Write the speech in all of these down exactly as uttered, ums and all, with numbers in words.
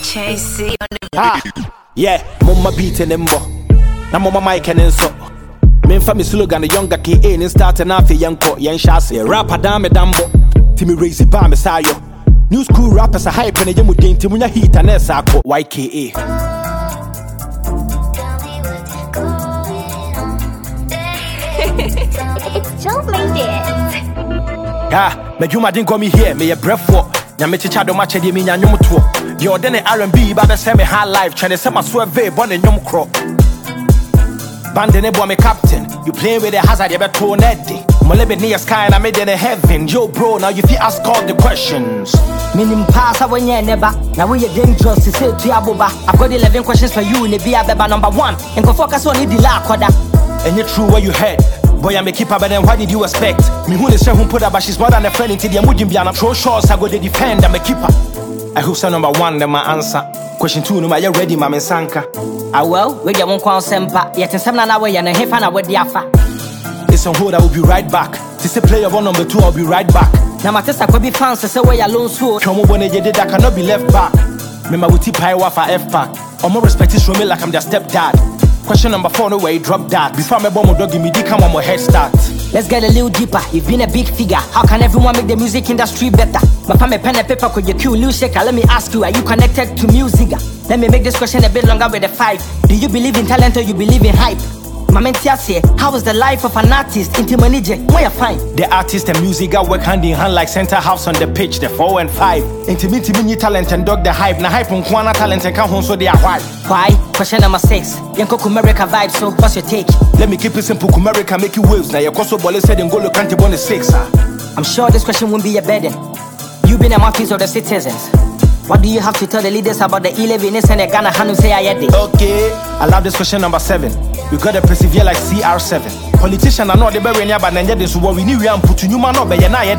Chasey on the ah, yeah, mama beat and embo. Na mama mic and enso. Men fa me slogan the younger K A and start and afi yanko yan shase. Rapper dame dambo. Timmy raise it by me sayo. New school rappers are hype and yamu din timunya heat and esako Y K A. It's Joe made it. Ah, me juma didn't come here, me a breath for. Nyame chicha do match de me nyanyom to. Yo den R and B ba be say me high life, trying to say my swerve born in nyom cro. Band ne boy me captain. You playing with the hazard, you better to net. Molebe near sky and I made in heaven. Yo bro, now you feel ask all the questions. Minim pass when you never. Now we are dangerous to say to Yaboba. I've got eleven questions for you in the be a beba number one. And go focus on the la quada. And you true where you head. Boy, I'm a keeper, but then what did you expect? Me who the say who put up, but she's more than a friend into the Mujim Biana. Throw shots, I go to defend, I'm a keeper. I hope so number one, then my answer. Question two, no, you ready, Mama Sanka? Ah, well, we get one call sempa, yet in some way and a half an hour the afa. It's on hold, I will be right back. This is player one, number two, I'll be right back. Now, my test, I could be fans to say where alone so. Come on, when you did, I cannot be left back. Remember, we tip high for F pack. Or more respect is from me like I'm their stepdad. Question number four, no way, drop that. Before my bomb dog, give me the come on my head start. Let's get a little deeper. You've been a big figure. How can everyone make the music industry better? My family pen and paper, could you cue new shaker? Let me ask you, are you connected to music? Let me make this question a bit longer with a five. Do you believe in talent or you believe in hype? Mama say, how is the life of an artist? Into manager, where you find? The artist and music work hand in hand like center house on the pitch, the four and five. Intimate mini talent and dog the hype. Na hype on Kwana talent and come home so they are white. Why? Question number six. Yanko Kumerica vibe, so what's your take? Let me keep it simple, Kumerica make you waves. Now your Koso Bole said and go look at the six. I'm sure this question won't be a burden. You've been a mouthpiece of the citizens. What do you have to tell the leaders about the elevenness and the Ghana Hanu say I had it? Okay, I love this question number seven. We gotta persevere like C R seven. Politician, I know the very near, but then this what we knew and put you man up by your night.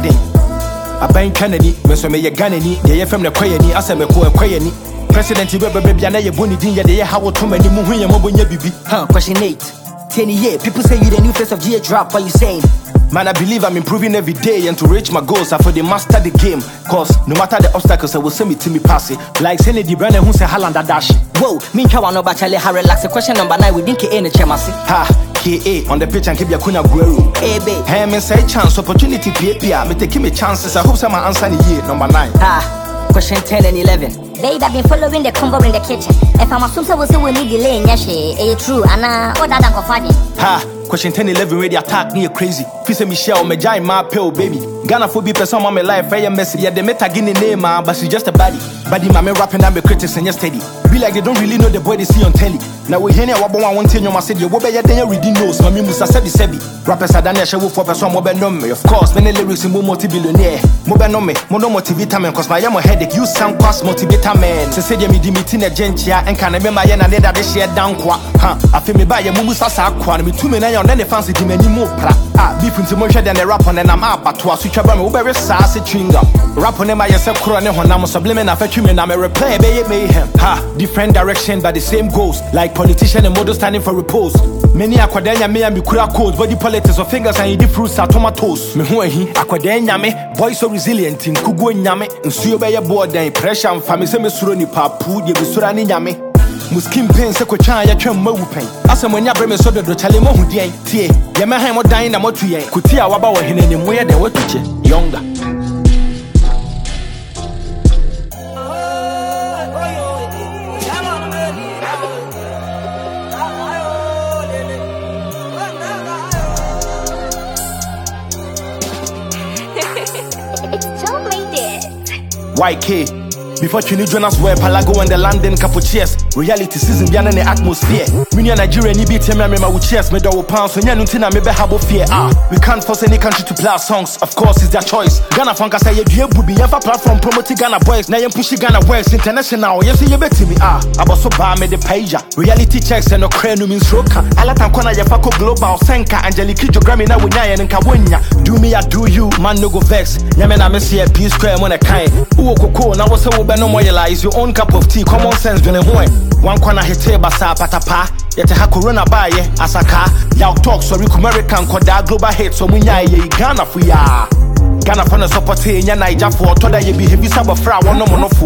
I bang Kennedy, Miss May Ganani, the F M the Quayani, as I'm a Quayani. President, you better be a bonny dinner, the how too many moving and mobile baby. Huh, question eight. ten years, people say you the new face of G H rap, what you saying? Man, I believe I'm improving every day, and to reach my goals, I for the master the game. Cause no matter the obstacles, I will send me to me pass it. Like Senny the brand who say Haaland a dash. Whoa, me and Kawan about Charlie Harry relax. The question number nine, we didn't K A in the Chamasi. Ha, K A on the pitch and keep your Kuna Guerrero. Hey, babe. Hey, man, say chance, opportunity, P A P. Me taking me chances. I hope some answer in year number nine. Ha, question ten and eleven. Babe, I've been following the combo in the kitchen. If I'm a swimmer, we'll say we need delay. Yes, it's true. And uh, what that I'm fighting. Ha, question ten eleven, ready attack me crazy. Fisa Michelle, me giant my pill, baby. Ghana for be person on my life, very messy. Yeah, they met a guinea name, man, but she's just a body. Body, my man rapping, I'm a critics and you're steady. Be like they don't really know the boy they see on telly. Now we hear what I want to tell you, I said, you will be a day reading notes. Mammy Musa said, Sebi. Rappers are done a show for person, mobile number. Of course, many lyrics in multi billionaire. Mobile number, mono motivitamin, cause my young headache, you sound cost motivitamin. So say, me dimitin a gentia and can remember yen and that they share down qua. Huh, I feel me by a musa sakwan, me two men on then they fancy to many more pra. Ah, beef into motion than a rap on and I'm up, but to a switch about me, very sassy chewing gum. Rap on them by yourself, Corona, when I'm a sublimin, I fetch you, and I'm a replay, baby, mayhem. Ha, different direction, but the same goals, like politician and model standing for repose. Many aquadenia may and be kura codes, body politics or fingers and eat fruits are tomatoes. Me who he, aquadenia me, boy so resilient in Kugu and Yame, and see by your board, then pressure and family surani papu, the Surani Yame. Muskim pain, Sequoia, ya chum mo pain. As when ya bring me so the Chalimo who did, Tia, Yamaha more dying than what we ain't. Kutia Waba in any way than what to younger. It's Joe made it. Y K. Before Trini Jonas were Palago and the London Capuchiers, reality season beyond the atmosphere. We near Nigeria, ni beat him, my cheers, me double pounds, so Yanutina, maybe have fear. Ah, we can't force any country to play our songs, of course, it's their choice. Ghana Funk, I say, you would be ever platform promoting Ghana boys, now you pushing Ghana West International. Yes, you bet me. Ah, I was so bad, me the pager. Reality checks and no crane means roka. Alatan Kona Yafako Global, Senka, Angelique Grammy, now with Nyan and Kawinya. Do me, I do you, man, no go vex. Yamena, Messi, a P square, when I kind. Uo Coco, now was so no more is your own cup of tea, common sense, doing one corner his table, patapa, yet a corona by Asaka, Yao talk, sorry, American, Koda, global hate, so we Ghana for ya. Ghana for the support in Niger for Toda, you behave some of Fra, one no more for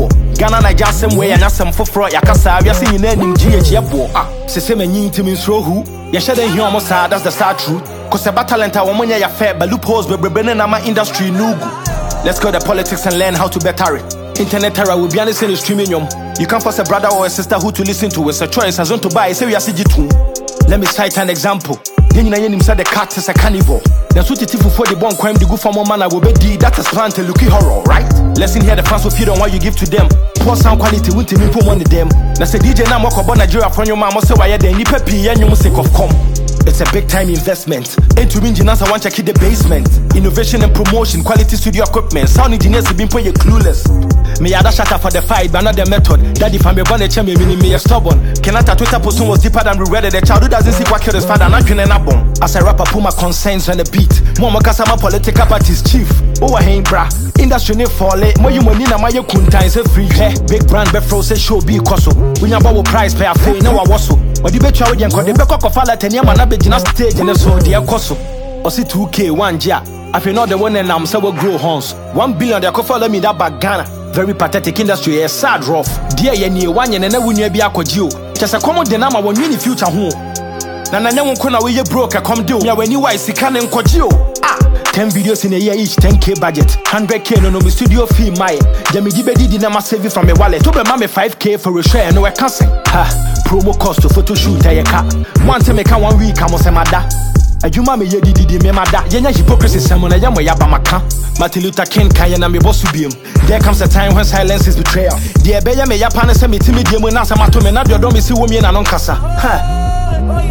Ghana na ja same way anya some foforo yakasa wi ase nyina nim G H yebo ah se se manyi ntimi nsro hu ye hye here omo sa that's the sad truth cause about talent a wonya ya fair but loopholes bebrebe na ma industry nugu. Let's go to politics and learn how to better it. Internet era will be honest in the streaming yum. You can't force a brother or a sister who to listen to. It's a choice as on to buy. Say we are C G two. Let me cite an example. Then you know the cat is a carnivore. That's what it is for the born crime. The good for more man I will be D. That is plan to looky horror, right? Let's in here the fans will feed on what you give to them. Poor sound quality won't even put money them. That's a D J now walk about Nigeria from your mama. So why are they any peppy and you must of come. It's a big time investment. Into engineers, I want to keep the basement. Innovation and promotion, quality studio equipment. Sound engineers have been put you clueless. Me other shut up for the fight, but not the method. Daddy if I'm a bonnet champion, meaning me a stubborn. Kenata Twitter post was deeper than we read it. The child who doesn't see what killed his father, not killing a bomb. As a rapper, put my concerns on the beat. Mama Kasama political party's chief. Oh, I ain't bra. Industry ne fall it. More you money na my kunta is a free hair. Big brand, be frozen show be coso. We have our price pay a fee, no I was so. But the bet you are going to be cock of a ten year man, Gina stage and so dear Koso. Or see two K one J. I feel not the one and I'm so grow horns. One billion they could follow me that back Ghana. Very pathetic industry, a sad rough. Dear Yenny, one yen and never will be a codio. Just a common dynamo when you future home. Nana never kuna we broke a come do. Yeah, when you wise, he can't codio. Ah, ten videos in a year each, ten K budget. one hundred K no no studio fee, my. Jimmy Dibedi did not save it from a wallet. To be mammy five K for a share, no, I can't say. Ha, promo cost to photo shoot, I car. One time make one week, I must say, Mada. A juma me ye didi me mada. Yenya hypocrisy salmon a yamwa yabamaka. Martin Luther King kaya me boss ubium. There comes a time when silence is betrayal. The beya me yapana se me timi die mu na sa mato me na do me si wo me na non kasa. Ha.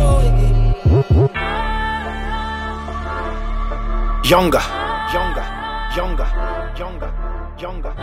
Younger, younger, younger, younger, younger.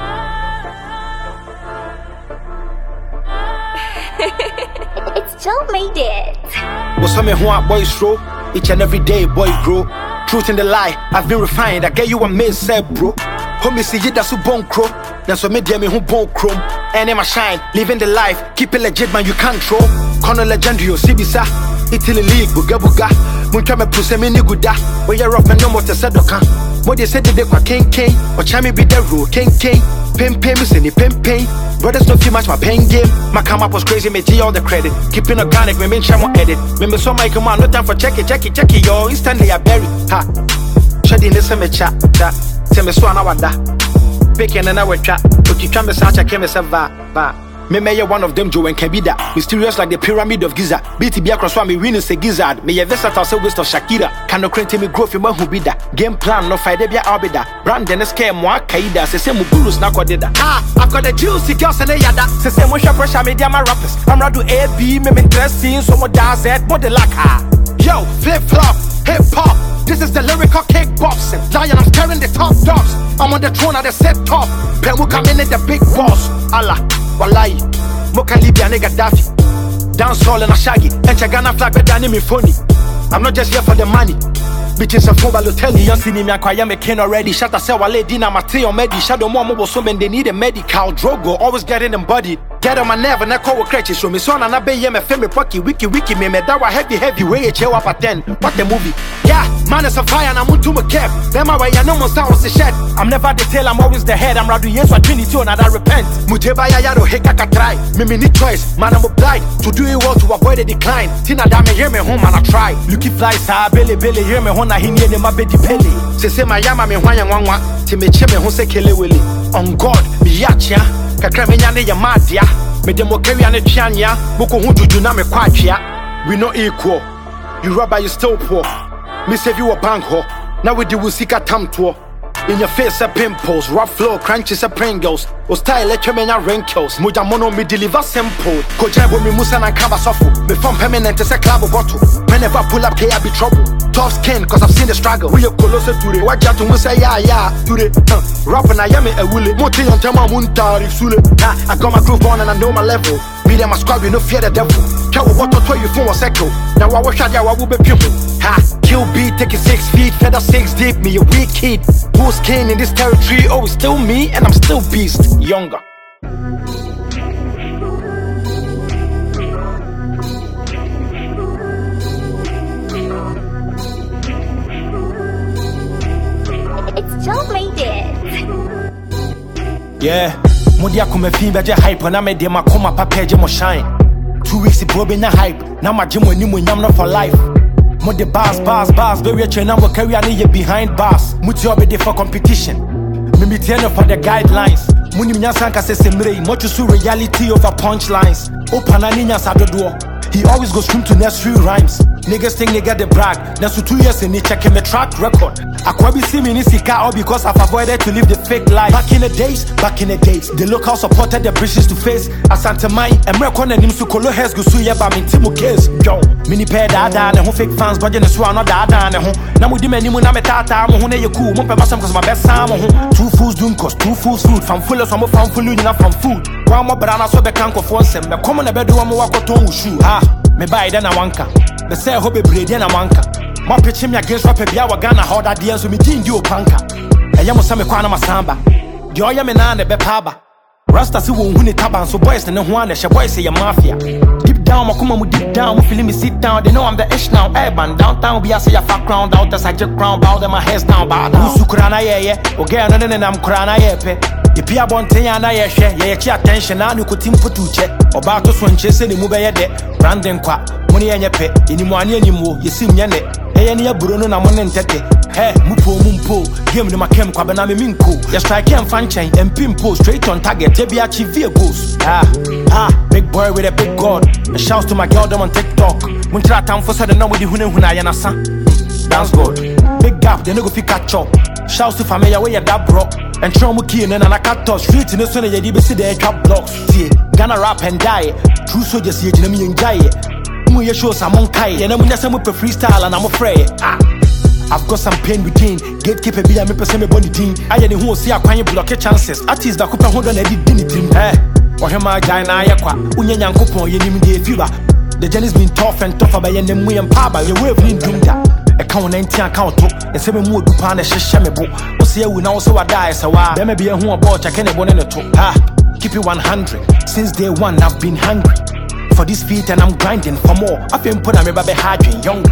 It's Joe made it. What's some who boys throw? Each and every day, boy grow. Truth in the lie, I've been refined. I get you a mid said, bro. Homie, see you that's who bone crow. That's what me dear me who bone chrome. And in my shine, living the life, keep it legit, man. You can't throw. Corner legendary, C B S A. Italy league, buga buga. Muncha me puse me ni guda. Where you're off, man, no more to say doka. What they said they kwa king king. Or chami be the rule, king king. Pim pim, me ni pim pim. Brothers don't feel much my pain game. My come up was crazy, me G all the credit. Keeping organic, me mention more edit. Me me so my command, no time for check it, check it, check it, yo. Instantly I bury. Ha. Shedding this me chat, chat. Tell me so I wada. Picking and I will chat. But you try me such a came as a va, va. Me may one of them Joe and can be that. Mysterious like the pyramid of Giza. B T B across one me win is a gizzard. May a versatile so waste of Shakira. Can no crane me growth in my who be that. Game plan no fight be arbida. Brandon scare more kaida. Se se mugurus na kwa deda. Ah, I've got the juicy girls and a yada. Se se musha pressure media my rappers. I'm radu A B me interesting so much dance it but the like ah. Yo, flip flop, hip hop. This is the lyrical kickboxing. Lion, I'm scaring the top dogs. I'm on the throne of the set top. Pemu come in the big boss. Allah, wallahi, Moka Libya nigga Daffy. Dance hall and a shaggy. And Chagana flag better than me phony. I'm not just here for the money. Bitches a phone balotelli. You see me acquire me king already. Shut us say wale dina mateo medi. Shadow more mobile so men they need a medical. Drogo always getting embodied. Get on my nerve and I call crutches. So me son and I be me femi pocky wiki wiki me me dawa heavy heavy way a chill up at ten. What the movie? Yeah, man is a fire and I'm to my cap. Then my way I know most sounds the shed. I'm never the tail, I'm always the head. I'm rather yes for trinity and I repent. Muteba yaro hekaka try. Me me need choice. Man I'm obliged to do it well to avoid a decline. Tina dame hear me home and I try. Lucky flies ah belly belly hear me home na hini ne ma bedi pele. Se se my yama me hwan yanwa. Ti me che me home se kele wele. On God me yachia. Kakra me nyane ya madia. Me demo carry ane chianya. Boko hu juju na me kwachia. We not equal. You rubber you still poor. Me save you a bank ho. Now we do we seek a tam tour. In your face a pimples, rough flow, crunches a Pringles. O style let you menya wrinkles. Muja mono me deliver simple. Kojabo me musa na kaba sofu. Me from permanent as a club bottle. Whenever I pull up K I be trouble. Tough skin cause I've seen the struggle. We are closer to the watch out to say yeah yeah to the uh, rap and I am a willy. Moti on tema muntari sule. Nah, I got my groove on and I know my level. Me and my squad, we no fear the devil. Cow what to you for a second. Now I wish I will be people. Ha, kill beat, take it six feet, feather six deep. Me a weak kid. Who's king in this territory? Oh, it's still me and I'm still beast. Younger. It's Joe made it. Yeah, Modia come fi beje hype na me de makoma papa je mo shine. Two weeks ago be na hype. Na ma gym when you nyam for life. Mo the bars, bars, bars. Be rich and I'm carry on you behind bars. Muti obe de for competition. Me me tell for the guidelines. Muni mnyasanka se semre. Mo chusu reality over punchlines. Opana ninya sadodo. He always goes through to nursery rhymes. Niggas think they get the brag. That's for two years and they checking the track record. I could be see me in Sika all because I've avoided to live the fake life. Back in the days, back in the days, the local supported the British to face. Asante Mai, and Mercon and Nimsu Kolo has go suya by me Timo case. Yo, mini pair dada and who fake fans, but in the swan or dada and who. Now we demand Nimu Nametata, Mohone Yaku, Mumpa Masam because my best time. Two fools doing cost, two fools food, from full of some from full enough from food. One more banana so the canko for some, the common bedroom walk on shoe. Ah, me buy then a wanka. The say hope a breed and a wanka. My pitch him against Rapper Biawa Ghana, how that deals with me, Jin Dio Panka. A Yamusame Kwana Masamba. The Oyamina and the Bepaba. Rasta si won huni taban so boys and no one she boys say mafia. Deep down, Makuma mu deep down, we feeling me sit down. They know I'm the ish now, urban downtown. We are say a fat crown out as I just crown, bow them my heads down, bow down. Sukrana ye, okay, no, no, no, I'm crana ye. The Pia Bontea na ye share, ye attention, and you could team put to check. About to swing chase any move ye de, Brandon qua, money and ye pay, any money anymore, you see me. Any Bruno na monen tete. Hey, mupo mumpo, game de makem kwa banami minko. Ya strike and fan chain and pimpo straight on target. J B achieve vehicles. Ah, ah, big boy with a big god. A shout to my girl them on TikTok. Muntra time for sudden now with the hune huna yanasa. That's good. Big gap, they no go fi catch up. Shouts to family where you that bro. And trauma key and I cut off street in the sun. You be see the trap blocks. See, Ghana rap and die. True soldiers here, Jimmy and Jay. You show some monkey, and I'm just a freestyle, and I'm afraid. Ah, I've got some pain within. Gatekeeper be a me person me body team. I ain't who see a quite block chances. Artists that could hold on a dignity. Eh, or him my guy na yakwa. Unyan coupon, you need me fever. The journey's been tough and tougher by your name, we and Paba. Your way of being doomed. A count nineteen account, and seven more to pan a shishamibo. Or see, we now so I die, so I there may be a who about I can't one in a two. Ah, keep it one hundred. Since day one, I've been hungry for this feet and I'm grinding for more. I've been put on me baby hard and younger.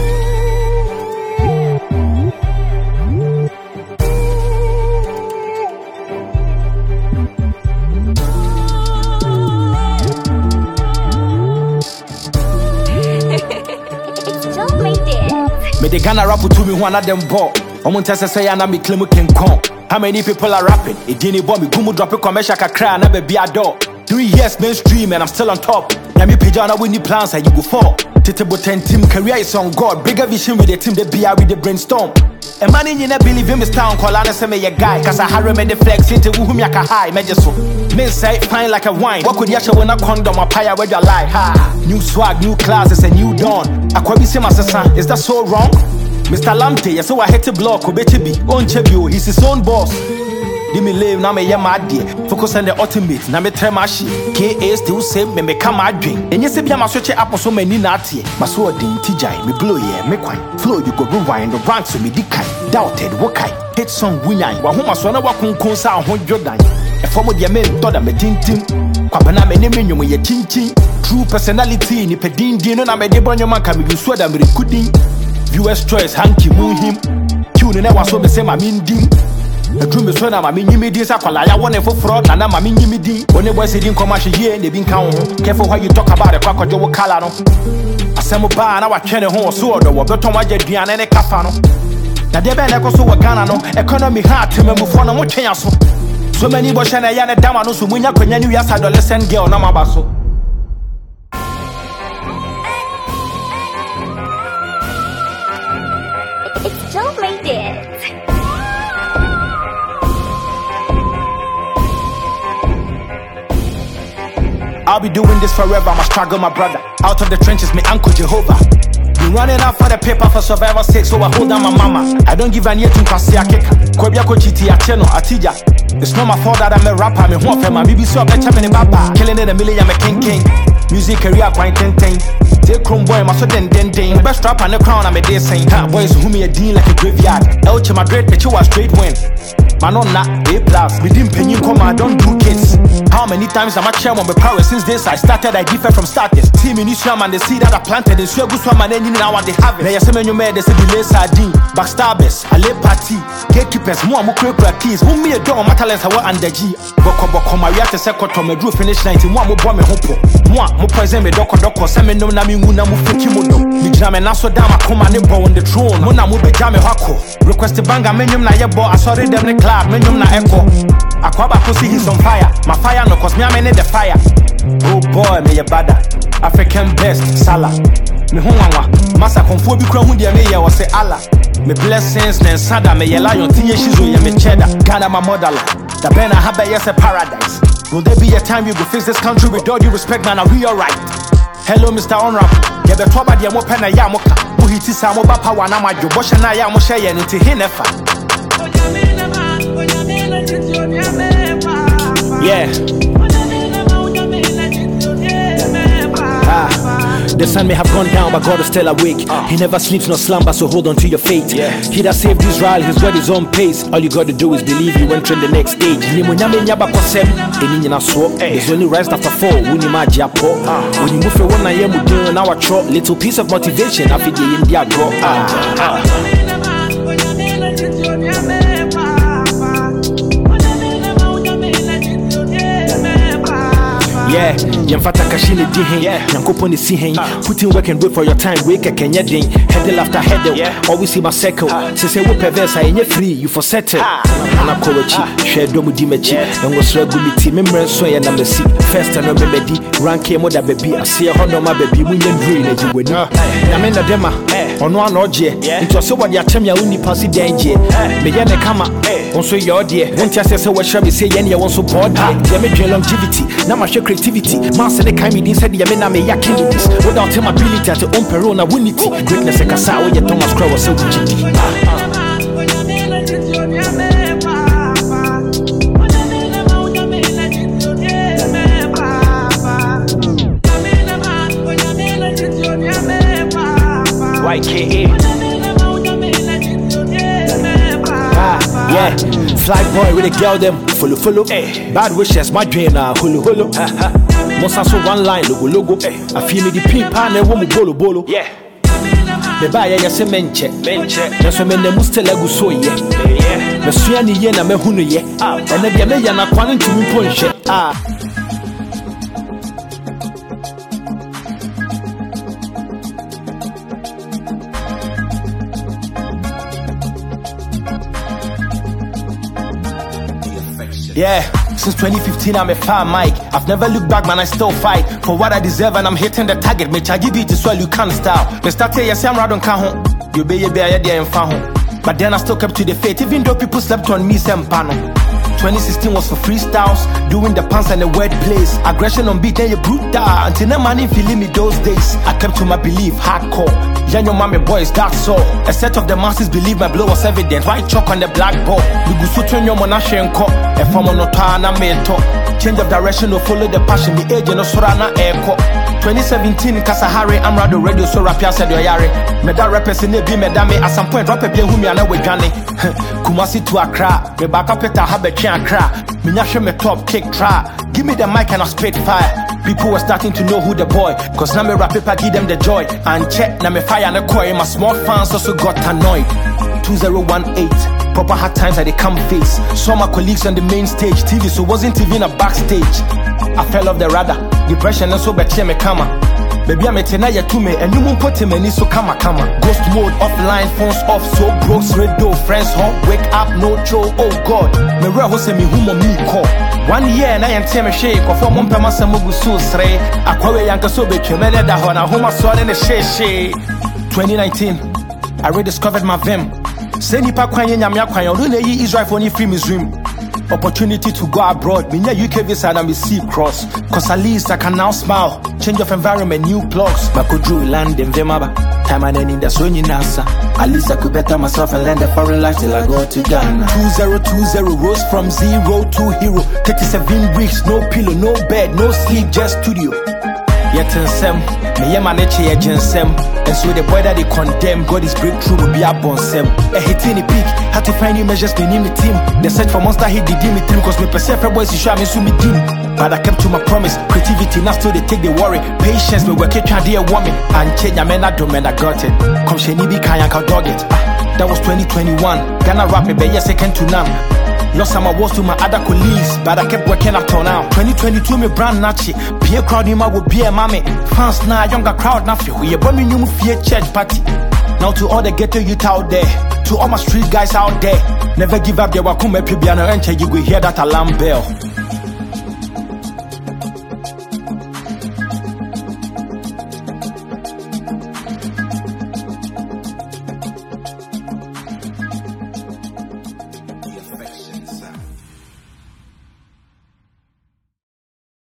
Me the Ghana rap to me one of them ball. I'm on test say I me claim can come. How many people are rapping? It didn't bomb me. Gumu drop a commercial cry never be a dog. Three years mainstream and I'm still on top. Yami Pijana winning plans and you go for. Titable ten team career is on God. Bigger vision with the team they be out with the brainstorm. A man in you never believe in this town call on say me a guy. Cause I harry me the flex into whom you can high. Major so. Men say fine like a wine. What could you show when a condom or pie where you lie? Ha. New swag, new classes, a new dawn. I could be same as a son. Is that so wrong? Mister Lamte, yes, so I hate to block, Obechibi, on Chebio, he's his own boss. Give me live, now me yam idea. Focus on the ultimate, now me tremashi. K A still same, me me come my drink. And yes, if you am switch up so many natty. My sword in T J, me blow yeah, me quine. Flow, you go rewind the ranks so me dikai. Doubted, wakai. Hit song winai, wa homa swana wa kunkonsa on Jordan. A form of your men, Toda me tintin. Kwabana me name you me chin chin. True personality, ni pedin dino na me de bonyo man can be swada me recording. U S choice, hanky moon him. Tune and I was so the same, I mean, dim. The dream is when I'm a mini media, I want for fraud, and I'm a mini media. When it was sitting commercial here, they've been count. Careful how you talk about a crocodile color. I send a bar and I was trying to hold sword or better my Jadian and a cafano. Now, they've been echo so a Ghana, economy hard to remember for no more chance. So many was and I had a damano, so when you're when you as adolescent girl, no mabaso. Joe made it. I'll be doing this forever, I'ma struggle my brother. Out of the trenches, me uncle Jehovah. Been running out for the paper for survival sake, so I hold down my mama. I don't give an ear to Kwasi Akeka. Kwabia Kochiti Acheno Atija. It's not my fault that I'm a rapper, me one for my B B C up a champion in Baba. Killing it a million, I'm a king king. Music career quite ten ten. Take chrome boy, my so den den den. Best rapper on the crown, I'm a day saying. Ha, boys who me a dean like a graveyard. Elche Madrid, but you was straight win. Man on that, A plus. We didn't pay you come, I don't do kids. How many times am I chair on my power since this I started? I differ from starters. Team in Israel and the seed that I planted in Swego Swam and then now what they have it. Now, yes, you made the delay sardine, backstabbers, a lay party, gatekeepers, more more keys, whom me a dog, my talents are under G. Boko Boko, my reactor second to me drew finish ninety one more bomb me hopo. Moi, mo present me doko doko, send me no nami muna mu fikimodo. Me jam and also down my command on the throne. Mona mu be jam hako. Request the banga menum na yebo, I saw them the club, menum na echo. Akwaba pussy he's on fire. My fire no cause me I'm in the fire. Oh boy, me a bada. African best, Salah. Me honwa, massa confo bi kura hu de me ye wo say Allah. Me blessings nen sada me ye lion tinye shizo ye me cheddar. Ghana my motherland. The Bena Habe yes a paradise. Will there be a time we will fix this country with all due respect, man? Are we alright? Hello, Mister Honorable. Yeah, the trouble the mo pena ya moka. Mu hiti sa mo ba power na ma jo bosha na ya mo share ye nti hinefa. Yeah. Ah, the sun may have gone down, but God is still awake. Uh. He never sleeps nor slumber, so hold on to your fate. Yeah. He that saved Israel, he's got his own pace. All you gotta do is believe you went to the next stage. There's only rise after fall. When you move for one, I am doing our trot. Little piece of motivation, I feel the India draw. Yeah, Yamfata Kashini Dihin, Yankoponi Sihin, put in work and wait for your time, wake a Kenya Ding, headle after headle, always see my circle. Say, say, what perverse, I ain't free, you for settle. And I'm Kowachi, share Domu Dimechi, and was regularity, remember, so I am the seat. First, and remember, rank came with a baby, I see a honor my baby, when you're green, as you would know. Yamenda Dema, on one or J, it was so what your time you only pass it danger. Mayana Kama, also your dear, won't you say so? What shall we say? Any one support, damage longevity, now my creativity. Master the kind of inside the Yamena me yakinities. Without him ability to own perona winity. Greatness a casa where your Thomas Crow was so good. Y K A. Ah, yeah, fly boy with a girl them follow follow. Hey. Bad wishes my drain ah hulu hulu. Most so one line logo logo. Hey. I feel me the pin pan and woman bolo bolo. Yeah. The buy ya se menche menche. Just when the muste legu so ye. Yeah. Me suani ye na me hunu ye. Ah. And the me ya na kwanin to me ponche. Ah. Yeah, since twenty fifteen I'm a fan mic. I've never looked back, man, I still fight for what I deserve and I'm hitting the target. Me charge it to swell you can't style. Me start here, yes, I'm right on Kahon. You be a bear there and found. But then I still kept to the faith, even though people slept on me, some panel. twenty sixteen was for freestyles, doing the pants and the word plays. Aggression on beat, then you brutal. Until no money feeling me those days. I kept to my belief, hardcore. Young your mommy boys, that's all. A set of the masses believe my blow was evident. White chalk on the blackboard. We go so turn your monashe and cop. If I'm on a time, I'm a talk. Change of direction or follow the passion. The age and no sorana airco. twenty seventeen Kasahari, I'm radio radio so rapia said your yare. Meda represent be medame at some point drop a bien whom you are with Johnny. Kumasi to Accra, me back up at a habit Accra. Minyashe me top kick try. Give me the mic and I spit fire. People were starting to know who the boy. Cause now me rap paper give them the joy. And check now me fire and a coy. My small fans also got annoyed. two zero one eight Proper hard times that they come face. Saw my colleagues on the main stage. T V so wasn't T V in a backstage. I fell off the radar. Depression and so better me kama. Baby I'm a tenaya to me and you won't put him in so kama kama. Ghost mode offline, phones off, so broke, radio, friends home, wake up, no show, oh god. Me re ho se me humo me call. One year na yente me shake of one pema se mugu so sre. Akwawe yanka so be twemene da ho na homa so ne she she. twenty nineteen I rediscovered my vim. Say nipa kwan ye nyame akwan yo no yi Israel for ni free Muslim. Opportunity to go abroad. Me U K visa and me see cross. Cause at least I can now smile. Change of environment, new blogs. Bako drew land in Vemaba. Time and ending that's when you nasa. At least I could better myself and learn the foreign life till I go to Ghana. Two zero two zero rose from zero to hero. Thirty-seven weeks, no pillow, no bed, no sleep, just studio. Yet in sem, me yema neche ye jensem. And so the boy that they condemn, God is breakthrough will be up on sem. A hit in the peak, had to find new measures, me name the team. The search for monster hit the dim team, cause me perceive boys is sure me so me dim. But I kept to my promise, creativity, now still they take the worry. Patience, me work it, try dear woman. And change your man, I do man, I got it. Come sheni be kaya ka dog it. Ah, that was twenty twenty-one. Ghana rap me, but yeah, second to none. Lost some awards to my other colleagues, but I kept working up till now. twenty twenty-two, me brand nachi. Peer crowd in my would be a mommy. Fans now, younger crowd now feel. We a bomb new fear church party. Now to all the ghetto youth out there, to all my street guys out there, never give up. There will come a piano and you will hear that alarm bell.